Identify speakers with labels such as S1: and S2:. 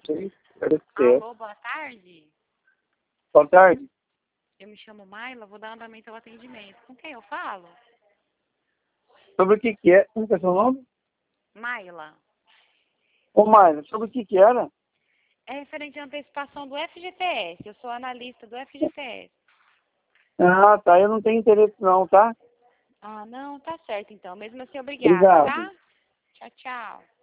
S1: sei. Parece ser.
S2: Alô, boa tarde.
S1: Boa tarde.
S2: Eu me chamo Maila, vou dar andamento ao atendimento. Com quem eu falo?
S1: Sobre o que é? Como que é seu nome?
S2: Maila.
S1: Ô, Mayra, sobre o que era?
S2: É referente à antecipação do FGTS. Eu sou analista do FGTS.
S1: Ah, tá. Eu não tenho interesse não, tá?
S2: Ah, não, tá certo então. Mesmo assim, obrigada,
S1: Obrigado.
S2: tá? Tchau, tchau.